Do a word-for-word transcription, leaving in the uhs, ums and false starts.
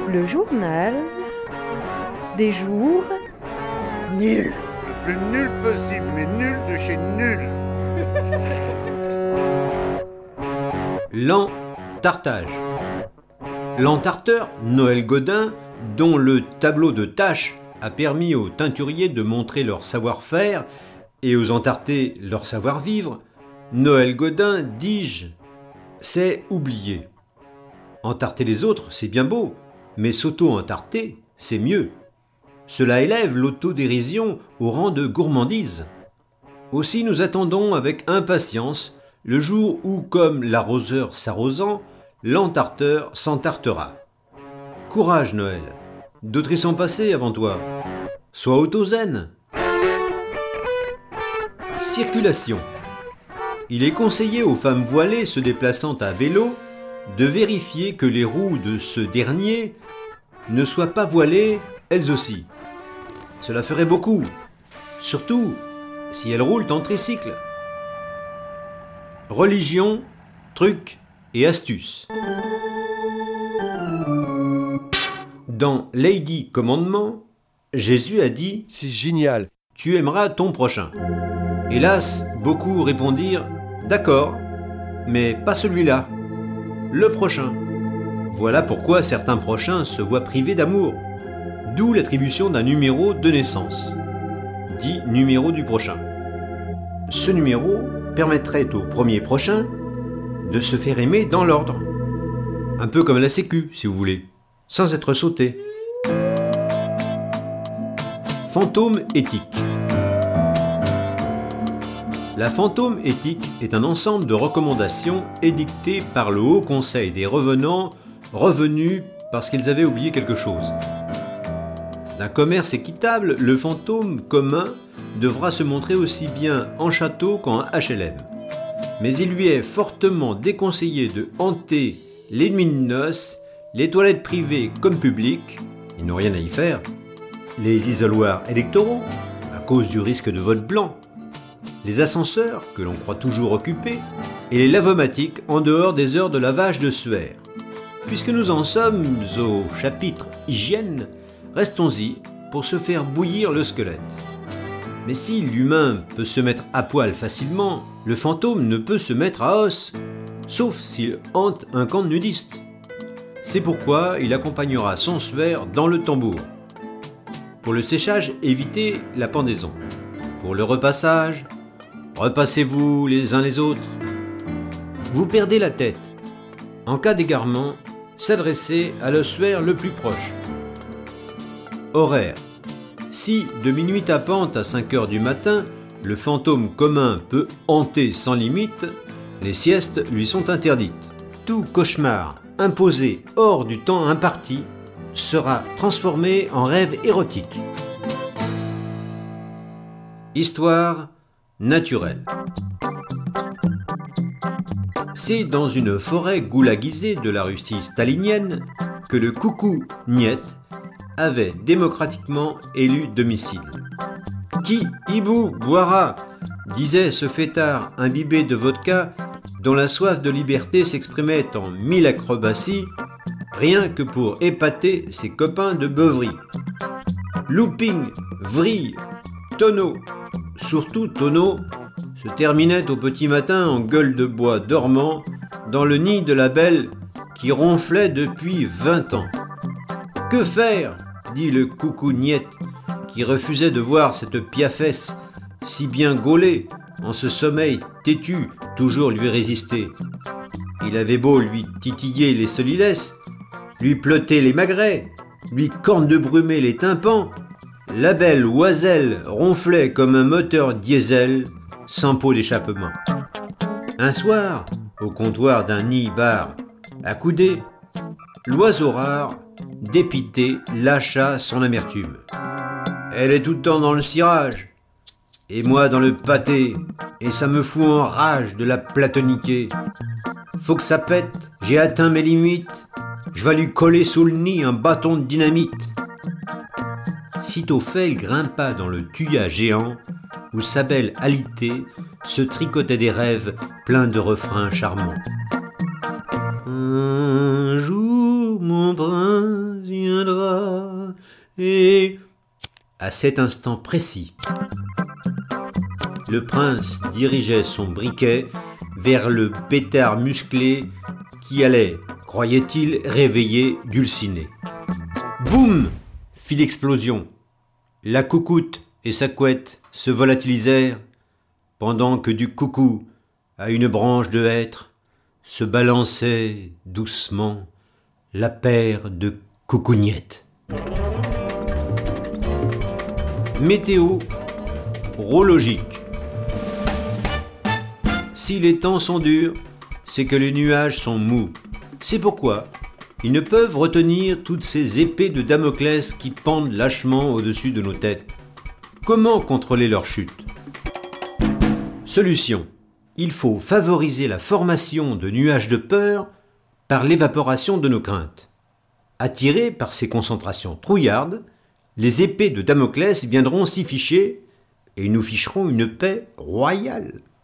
Le journal des jours nuls. Le plus nul possible, mais nul de chez nul. L'entartage. L'entarteur Noël Godin, dont le tableau de tâches a permis aux teinturiers de montrer leur savoir-faire et aux entartés leur savoir-vivre, Noël Godin, dis-je, c'est oublier. Entarter les autres, c'est bien beau, mais s'auto-entarter, c'est mieux. Cela élève l'autodérision au rang de gourmandise. Aussi nous attendons avec impatience le jour où, comme l'arroseur s'arrosant, l'entarteur s'entartera. Courage, Noël, d'autres y sont passés avant toi. Sois autozen. Circulation. Il est conseillé aux femmes voilées se déplaçant à vélo de vérifier que les roues de ce dernier ne soient pas voilées elles aussi. Cela ferait beaucoup, surtout si elles roulent en tricycle. Religion, trucs et astuces. Dans Lady Commandement, Jésus a dit « C'est génial. Tu aimeras ton prochain ». Hélas, beaucoup répondirent « D'accord, mais pas celui-là, le prochain ». Voilà pourquoi certains prochains se voient privés d'amour, d'où l'attribution d'un numéro de naissance, dit numéro du prochain. Ce numéro permettrait au premier prochain de se faire aimer dans l'ordre, un peu comme la sécu si vous voulez, sans être sauté. Fantôme éthique. La fantôme éthique est un ensemble de recommandations édictées par le Haut Conseil des revenants revenus parce qu'ils avaient oublié quelque chose. D'un commerce équitable, le fantôme commun devra se montrer aussi bien en château qu'en H L M. Mais il lui est fortement déconseillé de hanter les nuits de noces, les toilettes privées comme publiques, ils n'ont rien à y faire, les isoloirs électoraux, à cause du risque de vote blanc, les ascenseurs, que l'on croit toujours occupés, et les lavomatiques en dehors des heures de lavage de suaire. Puisque nous en sommes au chapitre hygiène, restons-y pour se faire bouillir le squelette. Mais si l'humain peut se mettre à poil facilement, le fantôme ne peut se mettre à os, sauf s'il hante un camp de nudistes. C'est pourquoi il accompagnera son suaire dans le tambour. Pour le séchage, évitez la pendaison. Pour le repassage, repassez-vous les uns les autres. Vous perdez la tête. En cas d'égarement, s'adresser à l'ossuaire le plus proche. Horaire. Si, de minuit tapante à cinq heures du matin, le fantôme commun peut hanter sans limite, les siestes lui sont interdites. Tout cauchemar imposé hors du temps imparti sera transformé en rêve érotique. Histoire naturelle. C'est dans une forêt goulaguisée de la Russie stalinienne que le coucou Niet avait démocratiquement élu domicile. Qui, hibou, boira, disait ce fêtard imbibé de vodka dont la soif de liberté s'exprimait en mille acrobaties, rien que pour épater ses copains de beuverie. Looping, vrille, tonneau, surtout tonneau, se terminait au petit matin en gueule de bois dormant dans le nid de la belle qui ronflait depuis vingt ans. Que faire ? Dit le coucou Niet, qui refusait de voir cette piafesse si bien gaulée, en ce sommeil têtu, toujours lui résister. Il avait beau lui titiller les solilès, lui pleuter les magrets, lui corne-de-brumer les tympans, la belle oiselle ronflait comme un moteur diesel sans pot d'échappement. Un soir, au comptoir d'un nid-bar accoudé, l'oiseau rare, dépité, lâcha son amertume. Elle est tout le temps dans le cirage, et moi dans le pâté, et ça me fout en rage de la platoniquer. Faut que ça pète, j'ai atteint mes limites, je vais lui coller sous le nid un bâton de dynamite. Sitôt fait, il grimpa dans le tuya géant, où sa belle alitée se tricotait des rêves pleins de refrains charmants. Un jour, mon prince, viendra. Et à cet instant précis, le prince dirigeait son briquet vers le pétard musclé qui allait, croyait-il, réveiller Dulcinée. Boum! Fit l'explosion. La coucoute et sa couette se volatilisèrent, pendant que du coucou à une branche de hêtre se balançait doucement la paire de coucougnettes. Météorologique. Si les temps sont durs, c'est que les nuages sont mous. C'est pourquoi ils ne peuvent retenir toutes ces épées de Damoclès qui pendent lâchement au-dessus de nos têtes. Comment contrôler leur chute ? Solution. Il faut favoriser la formation de nuages de peur par l'évaporation de nos craintes. Attirés par ces concentrations trouillardes, les épées de Damoclès viendront s'y ficher et nous ficherons une paix royale.